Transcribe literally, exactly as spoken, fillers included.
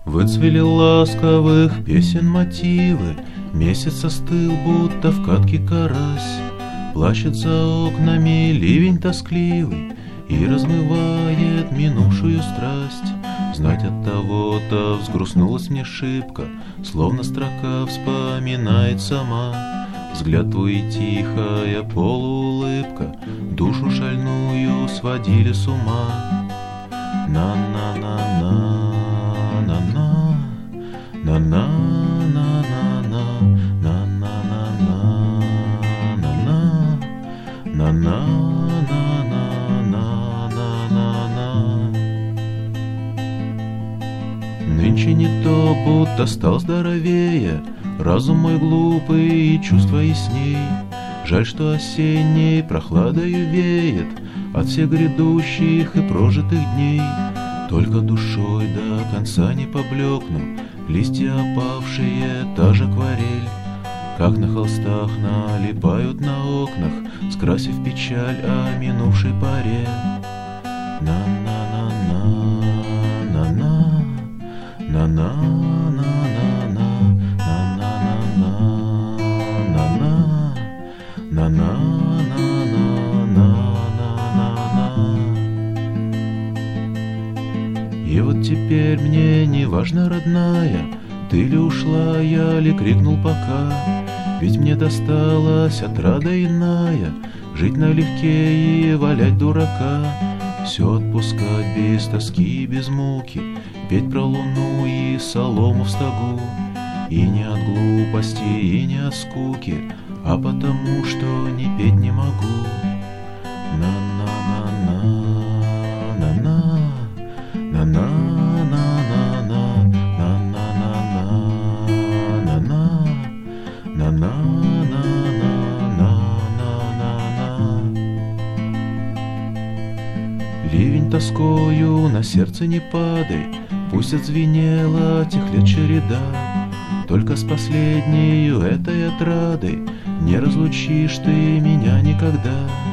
Выцвели ласковых песен мотивы, месяц остыл, будто в катке карась. Плачет за окнами ливень тоскливый и размывает минувшую страсть. Знать от того-то взгрустнулась мне шибко, словно строка вспоминает сама. Взгляд твой и тихая полуулыбка душу шальную сводили с ума. На-на-на-на, на-на, на-на, на-на-на, на-на-на-на, на-на, на-на-на-на-на-на-на. Нынче не то, будто стал здоровее, разум мой глупый и чувства ясней. Жаль, что осенней прохладою веет от всех грядущих и прожитых дней. Только душой до конца не поблекну листья опавшие, та же акварель, как на холстах налипают на окнах, скрасив печаль о минувшей поре. На-на-на-на, на-на, на-на, на-на-на, на-на-на-на, на-на, на-на-на-на-на-на-на. И вот теперь мне не важно, родная, ты ли ушла, я ли крикнул пока. Ведь мне досталась отрада иная, жить налегке и валять дурака. Все отпускать без тоски и без муки, петь про луну и солому в стогу. И не от глупости, и не от скуки, а потому, что не петь не могу. На-на-на-на, на-на, на-на, на-на-на, на-на-на-на, на-на, на-на-на-на-на-на-на. Ливень тоскою на сердце не падай, пусть отзвенела тех лет череда. Только с последнею этой отрадой не разлучишь ты меня никогда.